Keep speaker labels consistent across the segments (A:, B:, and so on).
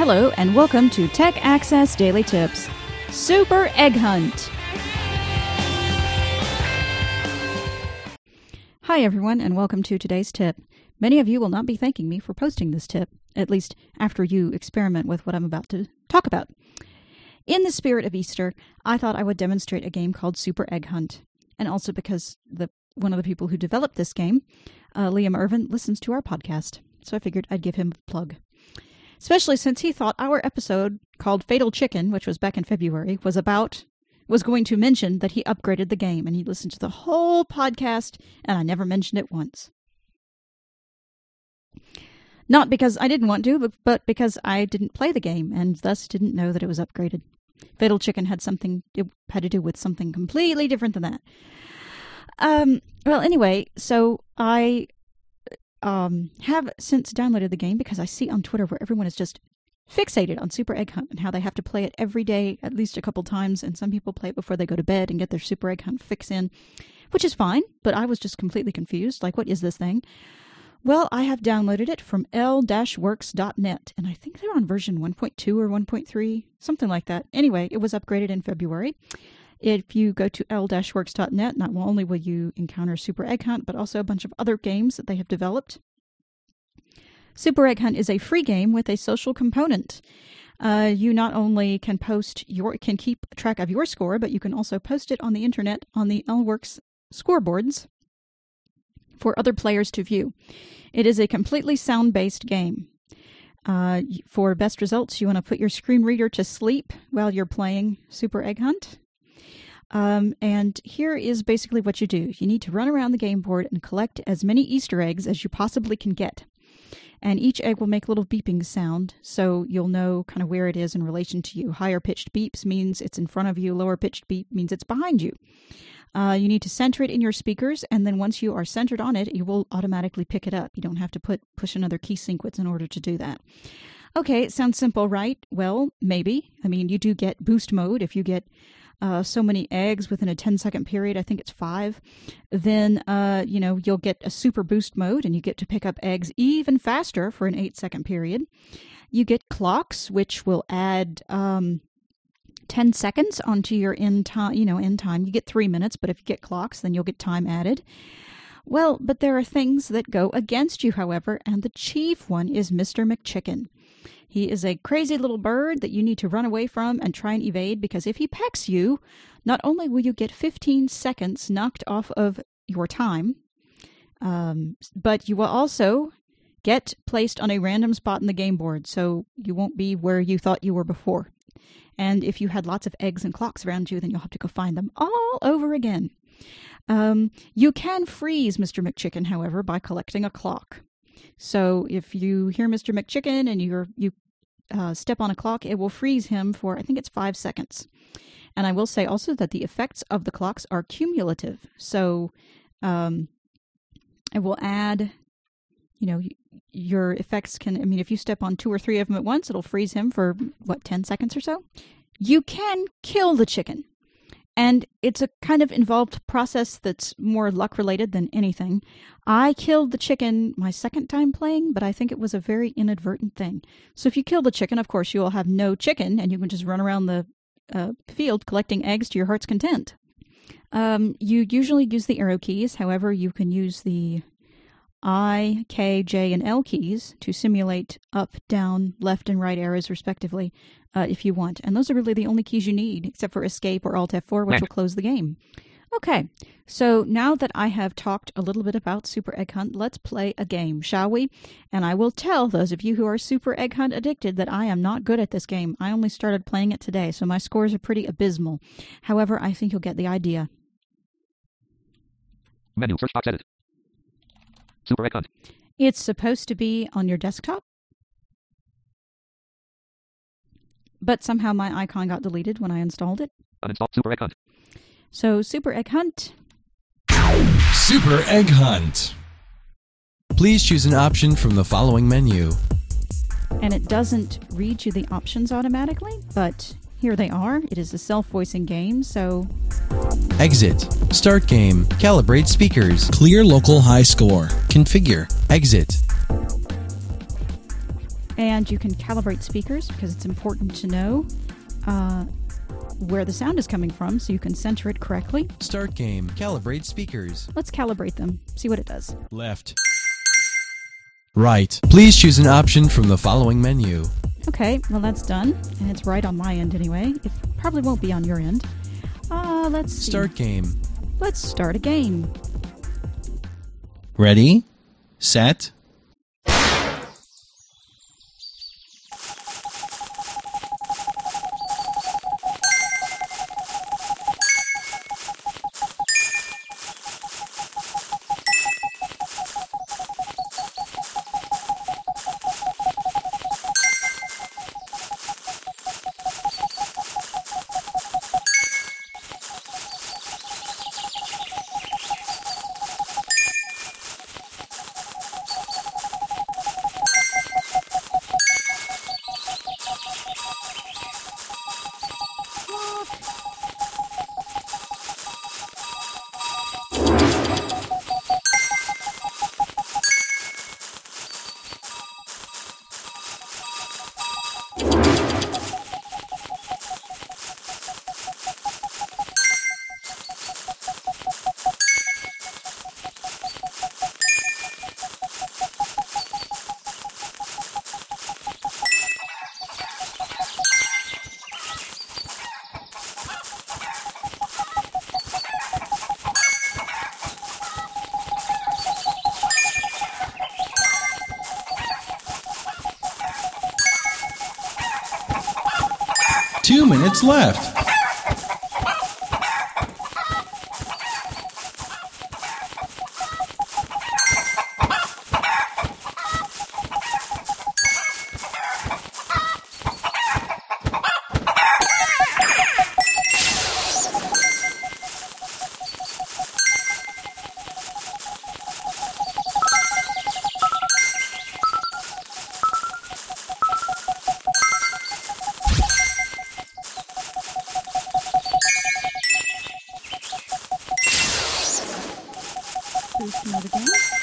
A: Hello, and welcome to Tech Access Daily Tips. Super Egg Hunt. Hi, everyone, and welcome to today's tip. Many of you will not be thanking me for posting this tip, at least after you experiment with what I'm about to talk about. In the spirit of Easter, I thought I would demonstrate a game called Super Egg Hunt, and also because one of the people who developed this game, Liam Irvin, listens to our podcast, so I figured I'd give him a plug. Especially since he thought our episode, called Fatal Chicken, which was back in February, was going to mention that he upgraded the game, and he listened to the whole podcast, and I never mentioned it once. Not because I didn't want to, but because I didn't play the game, and thus didn't know that it was upgraded. Fatal Chicken had to do with something completely different than that. Well, anyway, so I have since downloaded the game because I see on Twitter where everyone is just fixated on Super Egg Hunt and how they have to play it every day, at least a couple times, and some people play it before they go to bed and get their Super Egg Hunt fix in, which is fine, but I was just completely confused, like, what is this thing? Well, I have downloaded it from l-works.net, and I think they're on version 1.2 or 1.3, something like that. Anyway, it was upgraded in February. If you go to l-works.net, not only will you encounter Super Egg Hunt, but also a bunch of other games that they have developed. Super Egg Hunt is a free game with a social component. You not only can keep track of your score, but you can also post it on the internet on the L-Works scoreboards for other players to view. It is a completely sound-based game. For best results, you want to put your screen reader to sleep while you're playing Super Egg Hunt. And here is basically what you do. You need to run around the game board and collect as many Easter eggs as you possibly can get. And each egg will make a little beeping sound, so you'll know kind of where it is in relation to you. Higher-pitched beeps means it's in front of you. Lower-pitched beep means it's behind you. You need to center it in your speakers, and then once you are centered on it, you will automatically pick it up. You don't have to push another key sequence in order to do that. Okay, it sounds simple, right? Well, maybe. I mean, you do get boost mode. If you get so many eggs within a 10-second period, I think it's 5, then, you'll get a super boost mode, and you get to pick up eggs even faster for an 8-second period. You get clocks, which will add 10 seconds onto your end time. You get 3 minutes, but if you get clocks, then you'll get time added. Well, but there are things that go against you, however, and the chief one is Mr. McChicken. He is a crazy little bird that you need to run away from and try and evade, because if he pecks you, not only will you get 15 seconds knocked off of your time, but you will also get placed on a random spot in the game board, so you won't be where you thought you were before. And if you had lots of eggs and clocks around you, then you'll have to go find them all over again. You can freeze Mr. McChicken, however, by collecting a clock. So if you hear Mr. McChicken and you step on a clock, it will freeze him for, I think it's 5 seconds. And I will say also that the effects of the clocks are cumulative. So it will add, your effects if you step on 2 or 3 of them at once, it'll freeze him for, 10 seconds or so? You can kill the chicken. And it's a kind of involved process that's more luck-related than anything. I killed the chicken my second time playing, but I think it was a very inadvertent thing. So if you kill the chicken, of course, you will have no chicken, and you can just run around the field collecting eggs to your heart's content. You usually use the arrow keys. However, you can use the I, K, J, and L keys to simulate up, down, left, and right arrows, respectively, if you want. And those are really the only keys you need, except for Escape or Alt F4, which will close the game. Okay, so now that I have talked a little bit about Super Egg Hunt, let's play a game, shall we? And I will tell those of you who are Super Egg Hunt addicted that I am not good at this game. I only started playing it today, so my scores are pretty abysmal. However, I think you'll get the idea.
B: Menu, search box, edit. Super Egg Hunt.
A: It's supposed to be on your desktop, but somehow my icon got deleted when I installed it.
B: Uninstall Super Egg Hunt.
A: So, Super Egg Hunt.
C: Super Egg Hunt. Please choose an option from the following menu.
A: And it doesn't read you the options automatically, but here they are. It is a self-voicing game, so...
C: Exit. Start game. Calibrate speakers.
D: Clear local high score.
C: Configure. Exit.
A: And you can calibrate speakers because it's important to know where the sound is coming from so you can center it correctly.
C: Start game. Calibrate speakers.
A: Let's calibrate them, see what it does.
C: Left. Right. Please choose an option from the following menu.
A: Okay, well that's done, and it's right on my end anyway. It probably won't be on your end. Let's see.
C: Start game.
A: Let's start a game.
C: Ready, set. Two minutes left.
A: Boost mode again.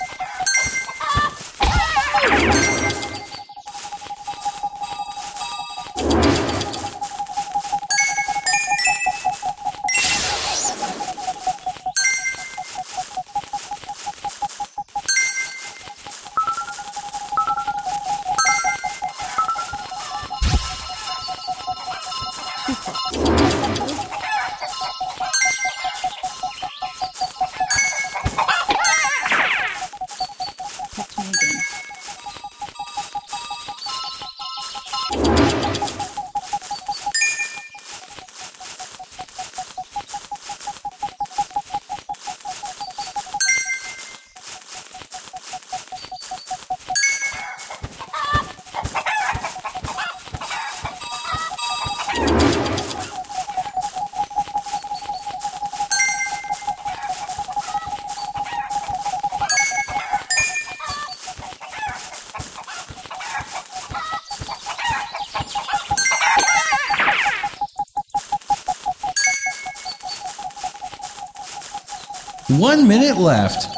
A: Touch me again.
C: One minute left.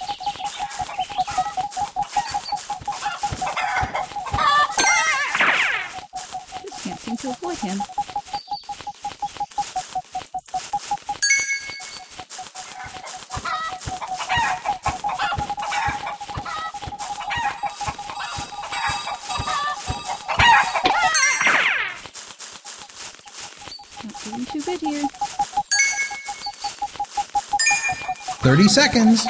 A: Just can't seem to avoid him. Not doing too good here.
C: 30 seconds.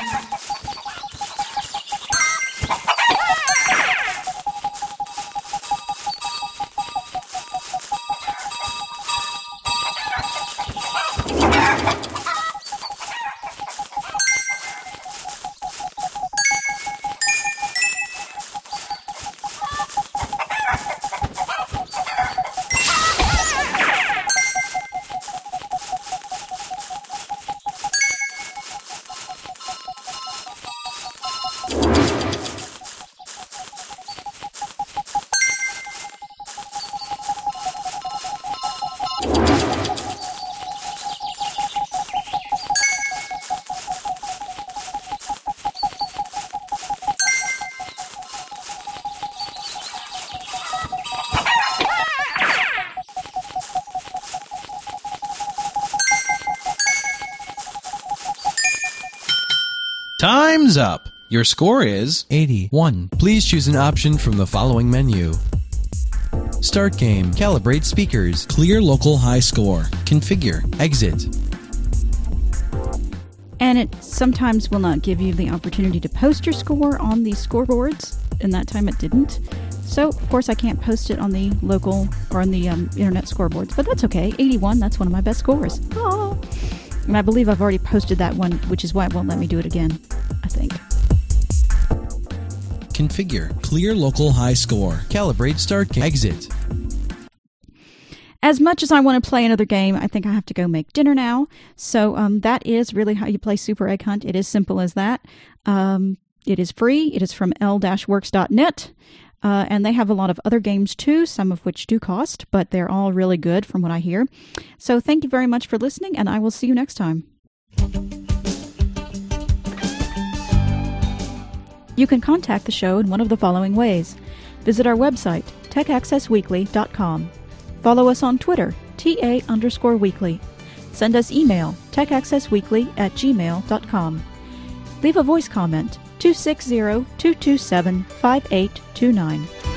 C: Time's up. Your score is 81. Please choose an option from the following menu. Start game. Calibrate speakers. Clear local high score. Configure. Exit.
A: And it sometimes will not give you the opportunity to post your score on the scoreboards, and that time it didn't. So, of course, I can't post it on the local or on the internet scoreboards, but that's okay. 81, that's one of my best scores. Oh. And I believe I've already posted that one, which is why it won't let me do it again, I think.
C: Configure. Clear local high score. Calibrate start game. Exit.
A: As much as I want to play another game, I think I have to go make dinner now. So that is really how you play Super Egg Hunt. It is simple as that. It is free. It is from l-works.net. And they have a lot of other games too, some of which do cost, but they're all really good from what I hear. So thank you very much for listening, and I will see you next time. You can contact the show in one of the following ways. Visit our website, techaccessweekly.com. Follow us on Twitter, TA_weekly. Send us email, techaccessweekly@gmail.com. Leave a voice comment, 260-227-5829.